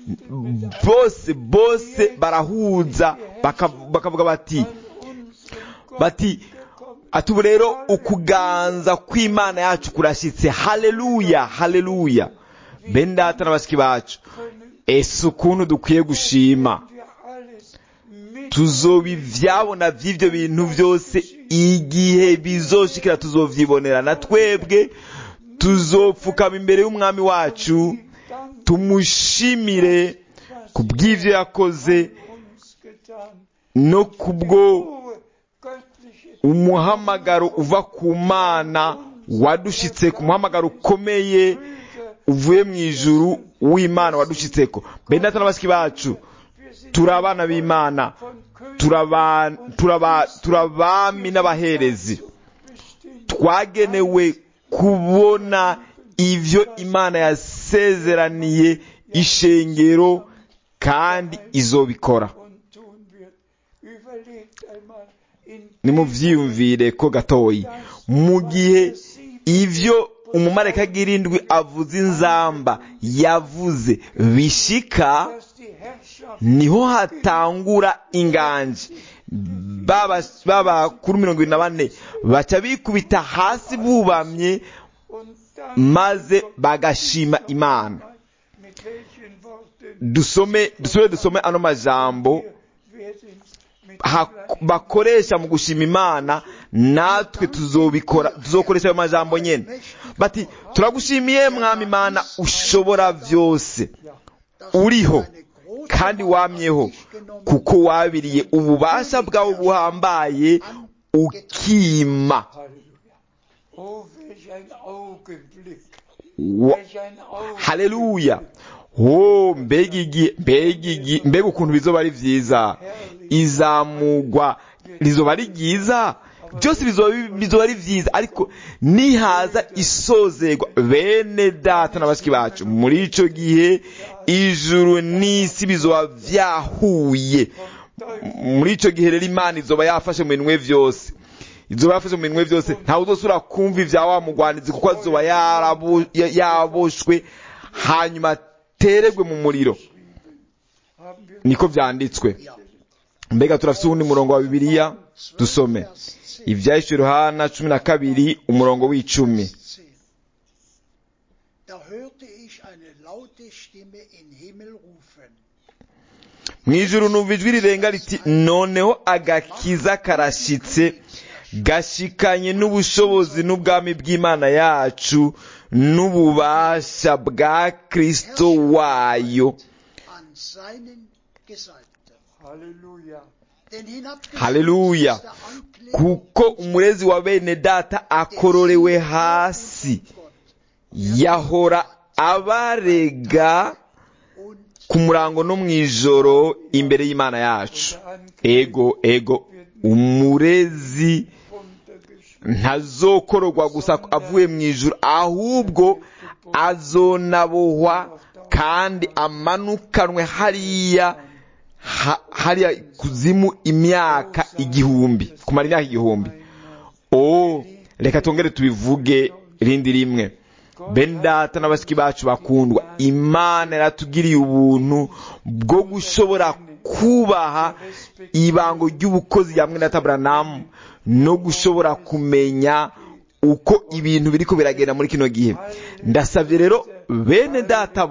bose barahuza bakavuga bati ati ubu rero ukuganza kw'Imana yacu kurashitse. Haleluya, haleluya. Bene data na bashiki bacu, ese ukuntu dukwiye gushima. Tuzobivyabona vy'ivyo bintu byose igihe bizoshikira, tuzovyibonera na twebwe. Tuzopfukama imbere y'umwami wacu tumushimire ku bw'ivyo yakoze no kubwo umuhamagaro uva ku Mana wadushitseko, umuhamagaro ukomeye uvuye mu ijuru w'Imana wadushitseko. Bene data na bashiki bacu, turabana b'Imana, turabami n'abaherezi, twagenewe kubona ivyo Imana yasezeraniye ishengero kandi izobikora. Nimuvyiyumvire ko gatoyi, mu gihe ivyo umumarayika w'irindwi avuze inzamba yavuze bishika, niho hatangura inganje. Babakuru 24 baca bikubita hasi bubamye, maze bagashima Imana. Dusome ano majambo bakoresha mu gushima Imana, natwe tuzokoresha ayo majambo nyene. Bati turagushimiye mwami Imana ushobora vyose, uriho kandi wamyeho, kuko wabiriye ububasha bwawe buhambaye ukima. Haleluya. Mbega ukuntu bizoba ari vyiza. Izamugwa rizoba ari ryiza, byose bizoba ari vyiza. Ariko nihaza isozegwa, bene data na bashiki bacu, muri ico gihe ijuru n'isi bizoba vyahuye. Muri ico gihe rero Imana izoba yafashe mu minwe vyose, ntawe uzosubira kumva ivya wa mugwanizi, kuko azoba yaboshwe hanyuma ateregwe mu muriro. Niko vyanditswe. Mbega turafise uwundi murongo wa Bibiliya dusome Ivyahishwe Yohana 12 umurongo w'10. Mwijuru numva ijwi rirenga riti, noneho agakiza karashitse, gashikanye n'ubushobozi n'ubwami bw'Imana yacu n'ububasha bwa Kristo wayo. Haleluya. Kuko umurezi wa bene data akororewe hasi, yahora abarega ku murango no mw'ijoro imbere y'Imana yacu. Ego umurezi ntazokororwa gusa avuye mw'ijuru, ahubwo azonabohwa kandi amanukanwe hariya kuzimu imyaka 1000, kumara imyaka 1000. Reka tongere tubivuge rindi rimwe. Bene data n'abashiki bacu bakundwa, Imana yaratugiriye ubuntu bwo gushobora kubaha ibango ry'ubukozi ya mwene Branham no gushobora kumenya uko ibintu biriko biragenda muri kino gihe. Ndasavye rero bene data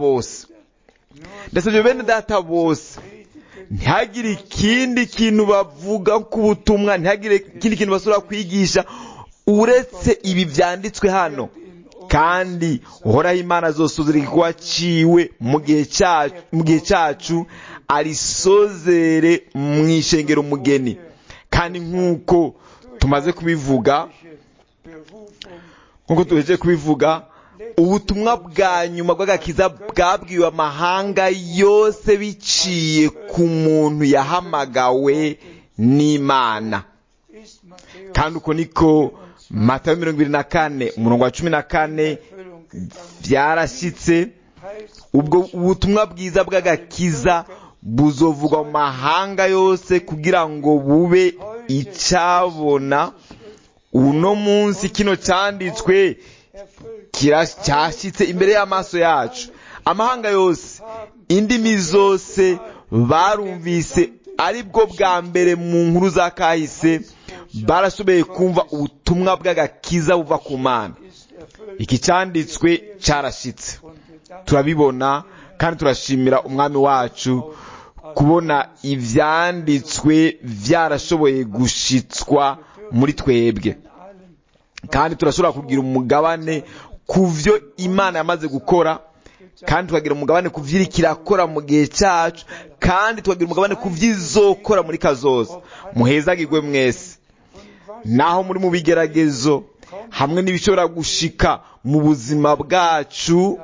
bose, ntihagire ikindi kintu bavuga ku butumwa, ntihagire ikindi kintu basubira kwigisha uretse ibi vyanditswe hano. Kandi uhoraho Imana azosuzira igikorwa ciwe mu gihe cacu, arisozere mw'ishengero umugeni. Kandi nk'uko tumaze kubivuga, ubutumwa bwa nyuma bw'agakiza bwabwiwe amahanga yose biciye ku muntu yahamagawe n'Imana. Kandi uko niko Matayo 24 umurongo wa 14 byarashyitse. Ubwo ubutumwa bwiza bw'agakiza buzovugwa mu mahanga yose kugira ngo bube icyabona. Uno munsi kino cyanditswe cyashyitse imbere y'amaso yacu. Amahanga yose, indimi zose barumvise, aribwo bwa mbere mu nkuru za kahise barashoboye kumva ubutumwa bw'agakiza buva ku Mana. Iki cyanditswe cyarashyitse, turabibona kandi turashimira umwami wacu kubona ibyanditswe byarashoboye gushitswa muri twebwe, kandi turashobora kugira umugabane ku byo Imana yamaze gukora, kandi tukagira umugabane ku byo irakora mu gihe cyacu, kandi tukagira umugabane ku byo izokora muri kazoza. Muhezagirwe mwese, naho muri mu bigeragezo hamwe n'ibishobora gushika mu buzima bwacu,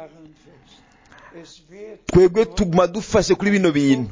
twebwe tuguma dufashe kuri bino bintu.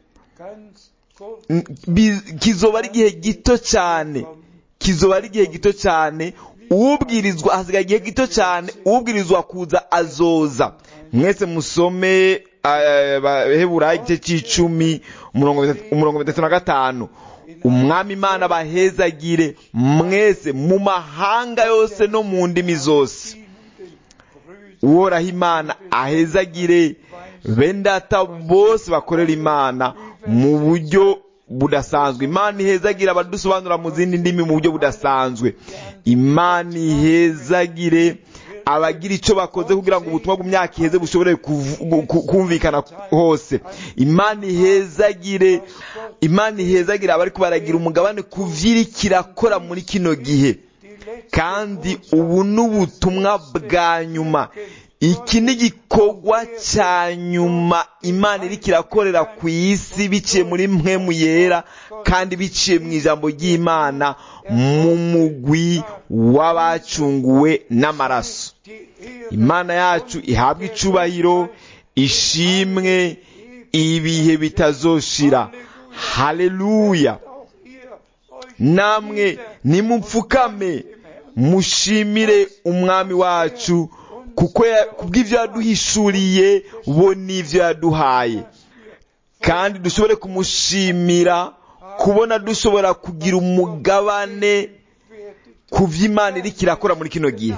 Kizoba ari igihe gito cyane, kizoba ari igihe gito cyane. Ubwirizwa hasigaye igihe gito cyane, ubwirizwa kuza azoza. Mwese musome Heburayo igice cy'icumi umurongo 35. Umwami Imana bahezagire mwese mu mahanga yose no mu ndimi zose. Uhoraho Imana ahezagire bendata bose bakorera Imana mu buryo budasanzwe. Imana ihezagire abadusobanura mu zindi ndimi mu buryo budasanzwe. Imana ihezagire abagira icyo bakoze kugira ngo ubutumwa bw'imyaka iheze bushobore kumvikana hose. Imana ihezagire abari kubaragira umugabane kuvyirikira kora muri kino gihe. Kandi ubu n'ubutumwa bwa nyuma. Iki ni igikorwa cya nyuma Imana iriko irakorera ku isi biciye muri mpwemu yera, kandi biciye mu ijambo ry'Imana mu mugwi w'abacunguwe n'amaraso. Imana yacu ihabwa icubahiro, ishimwe ibihe bitazoshira. Haleluya! Namwe nimupfukame mushimire umwami wacu, kuko kubw'ivyo yaduhishuriye bo n'ivyo yaduhaye, kandi dushobore kumushimira kubona dushobora kugira umugabane ku vy'Imana iriko irakora muri kino gihe.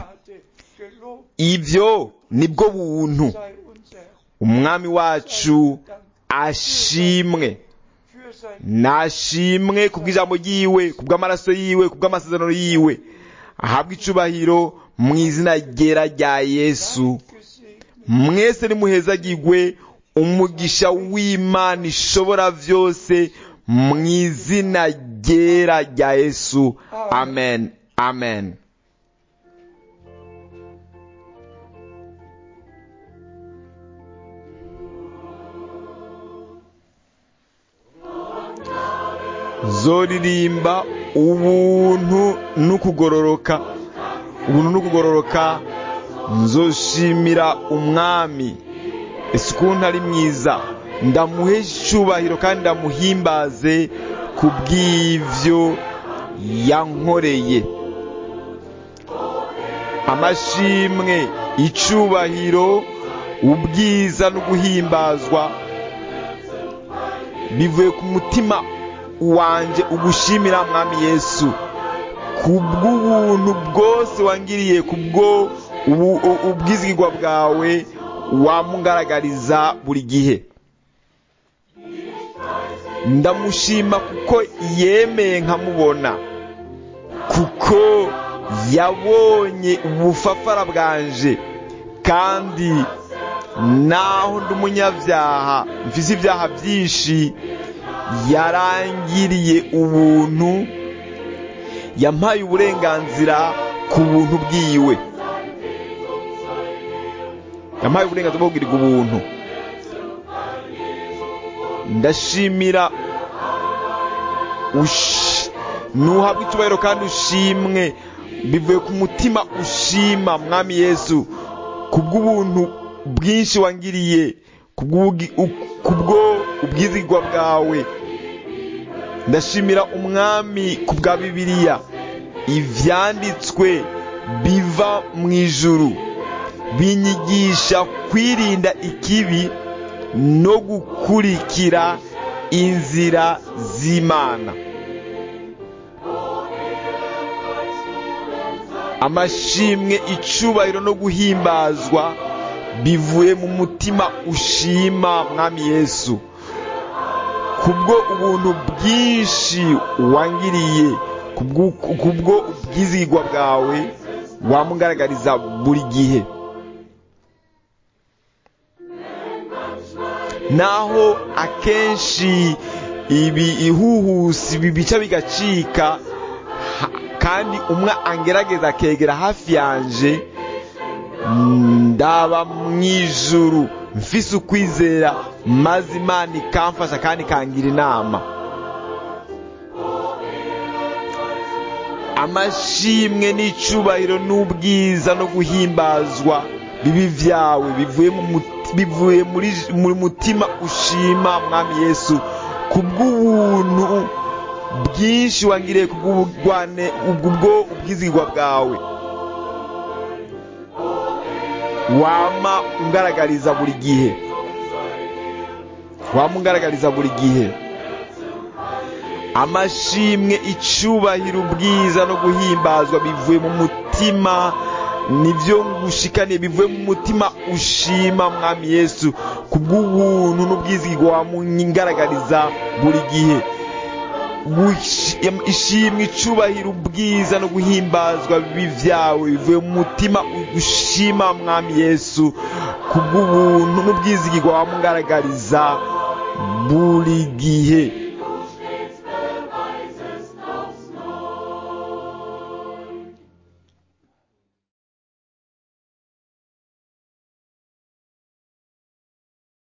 Ivyo nibwo buntu. Umwami wacu ashimwe, nashimwe kubw'ijambo ryiwe, kubw'amaraso yiwe, kubw'amasezerano yiwe. Ahabwa icubahiro mu izina ryera rya Yesu. Mwese nimuhezagirwe umugisha w'Imana ishobora vyose mu izina ryera rya Yesu. Amen. Amen. Zoririmba ubuntu n'ukugororoka, ubuntu n'ukugororoka. Nzoshimira umwami, ese ukuntu ari mwiza. Ndamuhe icubahiro kandi ndamuhimbaze kubw'ivyo yankoreye. Amashimwe, icubahiro, ubwiza no guhimbazwa bivuye ku mutima wanje ugushimira mwami Yesu kubw'ubuntu bwose wangiriye, kubwo ubwizigirwa bwawe wamungaragariza buri gihe. Ndamushima kuko yemeye nkamubona, kuko yabonye ubufafara bwanje, kandi naho ndi umunyabyaha mfise ibyaha byinshi, yarangiriye ubuntu, yampaye uburenganzira ku buntu bwiwe. Yampaye uburenganzira bwo kugirirwa ubuntu. Ndashimira nuhabwa icubahiro kandi ushimwe bivuye ku mutima ushima mwami Yesu kubw'ubuntu bwinshi wangiriye, kubwo ubwizigwa bwawe. Ndashimira umwami kubwa Bibiliya, ivyanditswe biva mu ijuru binyigisha kwirinda ikibi no gukurikira inzira z'Imana. Amashimwe, icubahiro no guhimbazwa bivuye mu mutima ushima Mwami Yesu, kubwo ubuntu bwinshi wangiriye, kubwo ubwizigwa bwawe wamugaragariza buri gihe. Naho akenshi ihuhusi bica bigacika kandi umwe angerageza akegera hafi yanje, ndaba mw'ijuru mfise ukwizera, maze Imana ikamfasha kandi ikangira inama. Amashimwe n'icubahiro n'ubwiza no guhimbazwa bibi vyawe bivuye muri mutima ushima Mwami Yesu, kubw'ubuntu bwinshi wangiriye, kubwo ubwizigwa bwawe wama ungaragariza buri gihe, amashimwe, icubahiro, ubwiza no guhimbazwa bivuye mu mutima, nivyo ngushikaniye, bivuye mu mutima ushima Mwami Yesu, kubw'ubuntu n'ubwizigwa wamungaragariza buri gihe. Ishimwe, icubahiro, ubwiza no guhimbazwa bibi vyawe bivuye mu mutima ushima Mwami Yesu, kubw'ubuntu n'ubwizigwa wamungaragariza buri gihe.